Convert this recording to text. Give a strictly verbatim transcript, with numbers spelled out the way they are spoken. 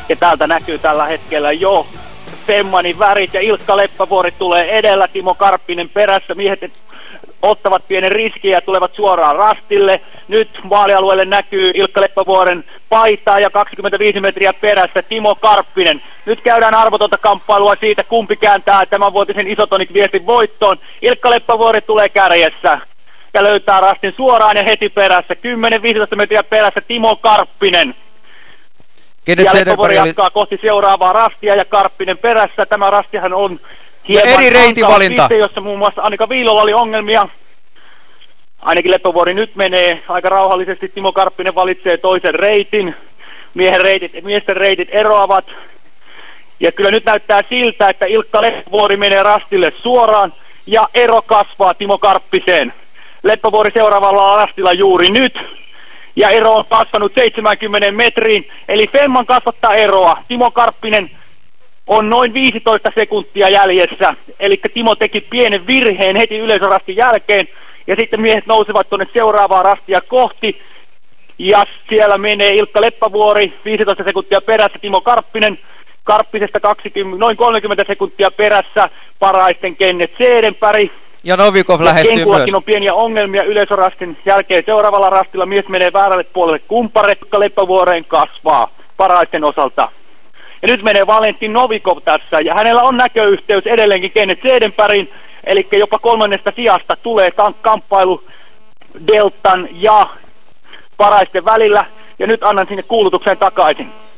Ja täältä näkyy tällä hetkellä jo Femmanin värit ja Ilkka Leppävuori tulee edellä, Timo Karppinen perässä. Miehet ottavat pienen riskin ja tulevat suoraan rastille. Nyt maalialueelle näkyy Ilkka Leppävuoren paita ja kaksikymmentäviisi metriä perässä Timo Karppinen. Nyt käydään arvotonta kamppailua siitä, kumpi kääntää tämänvuotisen Isotonik viestin voittoon. Ilkka Leppävuori tulee kärjessä ja löytää rastin suoraan ja heti perässä. kymmenen viisitoista metriä perässä Timo Karppinen. Kenet ja Leppävuori oli... jatkaa kohti seuraavaa rastia ja Karppinen perässä. Tämä rastihan on hieman eri reitivalinta, piste, jossa muun muassa Annika Viilolla oli ongelmia. Ainakin Leppävuori nyt menee aika rauhallisesti. Timo Karppinen valitsee toisen reitin. Miehen reitit, miesten reitit eroavat. Ja kyllä nyt näyttää siltä, että Ilkka Leppävuori menee rastille suoraan. Ja ero kasvaa Timo Karppiseen. Leppävuori seuraavalla rastilla juuri nyt. Ja ero on kasvanut seitsemänkymmentä metriin. Eli Femman kasvattaa eroa. Timo Karppinen on noin viisitoista sekuntia jäljessä. Eli Timo teki pienen virheen heti yleisörastin jälkeen. Ja sitten miehet nousevat tuonne seuraavaa rastia kohti. Ja siellä menee Ilkka Leppävuori viisitoista sekuntia perässä, Timo Karppinen. Karppisesta kaksikymmentä, noin kolmekymmentä sekuntia perässä, paraisten Kenneth Seedenpäri. Ja Novikov ja lähestyy Kenkulakin myös. On pieniä ongelmia yleisörastin jälkeen seuraavalla rastilla. Mies menee väärälle puolelle kumpare. Ilkka Leppävuoreen kasvaa paraisten osalta. Ja nyt menee Valentin Novikov tässä. Ja hänellä on näköyhteys edelleenkin Kenneth Seedenpärin. Eli jopa kolmannesta sijasta tulee kamppailu Deltan ja paraisten välillä. Ja nyt annan sinne kuulutuksen takaisin.